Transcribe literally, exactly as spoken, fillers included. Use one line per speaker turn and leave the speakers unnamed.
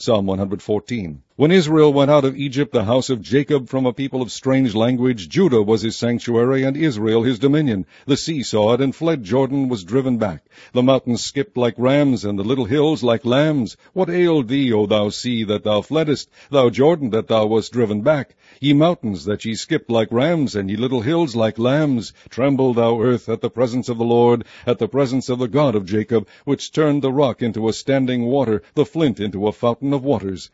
Psalm one fourteen. When Israel went out of Egypt, the house of Jacob from a people of strange language, Judah was his sanctuary, and Israel his dominion. The sea saw it, and fled. Jordan was driven back. The mountains skipped like rams, and the little hills like lambs. What ailed thee, O thou sea, that thou fleddest? Thou Jordan, that thou wast driven back? Ye mountains, that ye skipped like rams, and ye little hills like lambs? Tremble, thou earth, at the presence of the Lord, at the presence of the God of Jacob, which turned the rock into a standing water, the flint into a fountain of waters.